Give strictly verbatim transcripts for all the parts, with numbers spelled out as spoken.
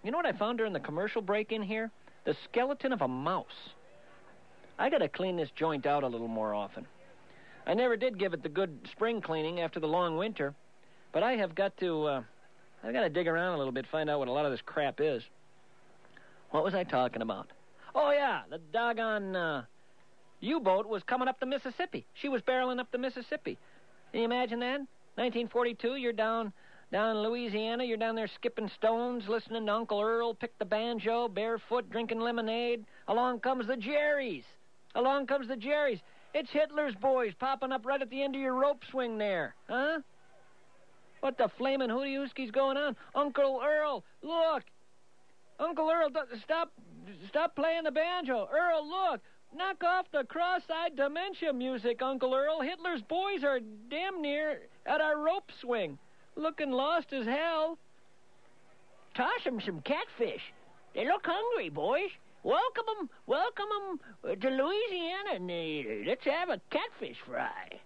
You know what I found during the commercial break in here? The skeleton of a mouse. I gotta clean this joint out a little more often. I never did give it the good spring cleaning after the long winter, but I have got to, uh, I've got to dig around a little bit, find out what a lot of this crap is. What was I talking about? Oh, yeah, the doggone uh, U-boat was coming up the Mississippi. She was barreling up the Mississippi. Can you imagine that? nineteen forty-two, you're down down in Louisiana, you're down there skipping stones, listening to Uncle Earl pick the banjo, barefoot, drinking lemonade. Along comes the Jerrys. Along comes the Jerrys. It's Hitler's boys popping up right at the end of your rope swing there. Huh? What the flamin' hooty-hooski's going on? Uncle Earl, look! Uncle Earl, stop stop playing the banjo. Earl, look! Knock off the cross-eyed dementia music, Uncle Earl. Hitler's boys are damn near at our rope swing. Looking lost as hell. Toss 'em some catfish. They look hungry, boys. Welcome 'em, welcome 'em to Louisiana, and uh, let's have a catfish fry.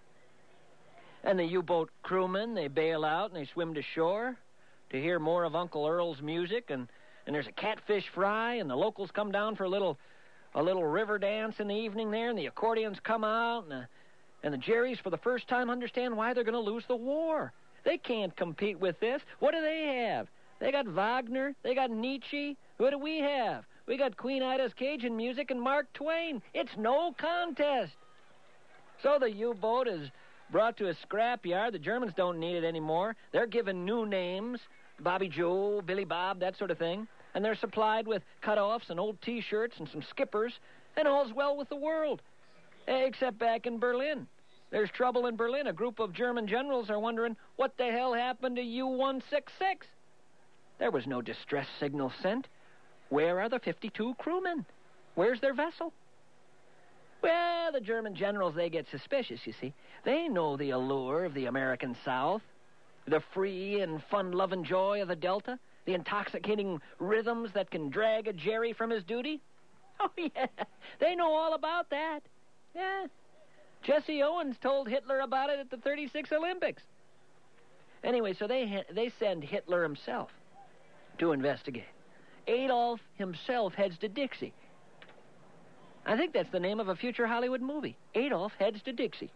And the U-boat crewmen, they bail out and they swim to shore to hear more of Uncle Earl's music, and, and there's a catfish fry, and the locals come down for a little a little river dance in the evening there, and the accordions come out, and the, and the Jerrys for the first time understand why they're going to lose the war. They can't compete with this. What do they have? They got Wagner, they got Nietzsche. What do we have? We got Queen Ida's Cajun music and Mark Twain. It's no contest. So the U-boat is brought to a scrapyard. The Germans don't need it anymore. They're given new names, Bobby Joe, Billy Bob, that sort of thing. And they're supplied with cut-offs and old T-shirts and some skippers, and all's well with the world. Except back in Berlin. There's trouble in Berlin. A group of German generals are wondering what the hell happened to U one sixty-six. There was no distress signal sent. Where are the fifty-two crewmen? Where's their vessel? Well, the German generals, they get suspicious, you see. They know the allure of the American South, the free and fun-loving joy of the Delta, the intoxicating rhythms that can drag a Jerry from his duty. Oh, yeah, they know all about that. Yeah. Jesse Owens told Hitler about it at the thirty-six Olympics. Anyway, so they they send Hitler himself to investigate. Adolf himself heads to Dixie. I think that's the name of a future Hollywood movie. Adolf heads to Dixie.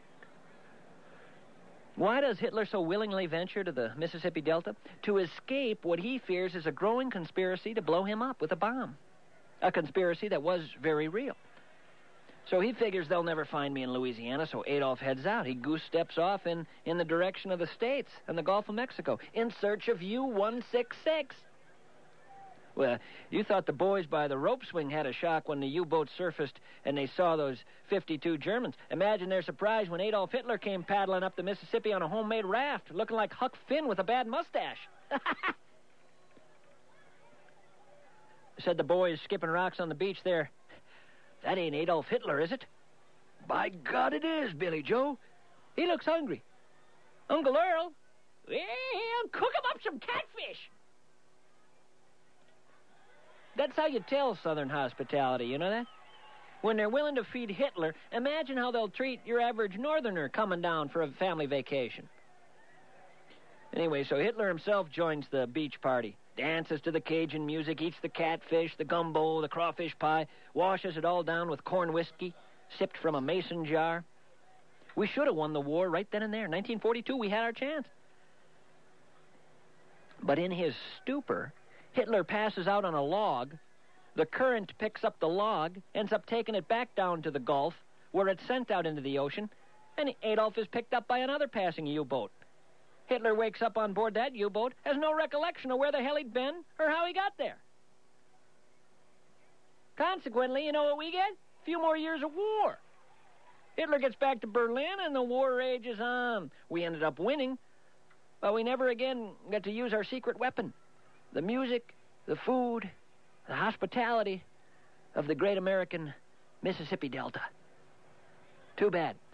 Why does Hitler so willingly venture to the Mississippi Delta? To escape what he fears is a growing conspiracy to blow him up with a bomb. A conspiracy that was very real. So he figures they'll never find me in Louisiana, so Adolf heads out. He goose steps off in, in the direction of the States and the Gulf of Mexico in search of U one sixty-six. Well, you thought the boys by the rope swing had a shock when the U-boat surfaced and they saw those fifty-two Germans. Imagine their surprise when Adolf Hitler came paddling up the Mississippi on a homemade raft, looking like Huck Finn with a bad mustache. Said the boys skipping rocks on the beach there. That ain't Adolf Hitler, is it? By God, it is, Billy Joe. He looks hungry. Uncle Earl? Well, cook 'em up some catfish. That's how you tell Southern hospitality, you know that? When they're willing to feed Hitler, imagine how they'll treat your average Northerner coming down for a family vacation. Anyway, so Hitler himself joins the beach party. Dances to the Cajun music, eats the catfish, the gumbo, the crawfish pie, washes it all down with corn whiskey, sipped from a mason jar. We should have won the war right then and there. nineteen forty-two, we had our chance. But in his stupor, Hitler passes out on a log. The current picks up the log, ends up taking it back down to the Gulf, where it's sent out into the ocean, and Adolf is picked up by another passing U-boat. Hitler wakes up on board that U-boat, has no recollection of where the hell he'd been or how he got there. Consequently, you know what we get? A few more years of war. Hitler gets back to Berlin, and the war rages on. We ended up winning, but we never again got to use our secret weapon. The music, the food, the hospitality of the great American Mississippi Delta. Too bad.